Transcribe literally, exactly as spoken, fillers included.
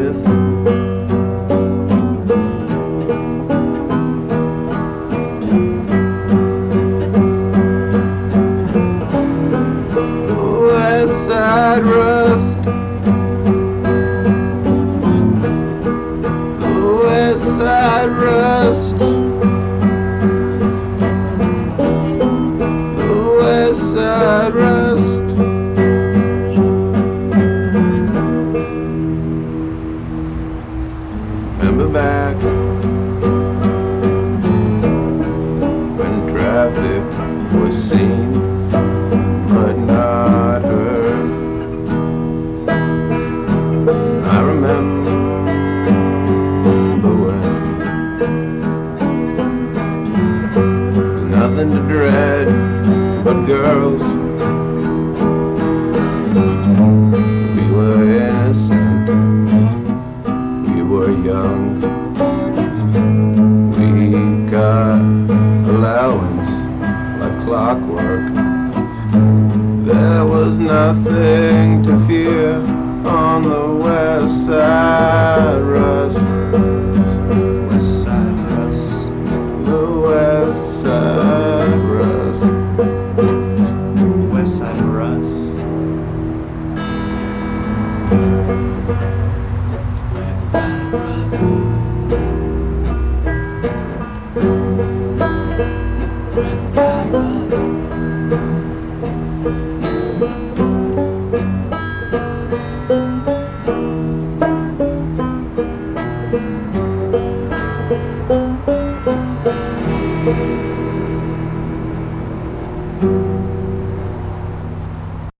with. West Side Rust, West Side Rust, West Side Rust. Remember back when traffic was seen but not heard. I remember when there's nothing to dread but girls. We were innocent, we were young, we got allowance like clockwork. There was nothing to fear on the West Side Rust. West Side Rust, the West Side Rust, West Side Rust. Thank you.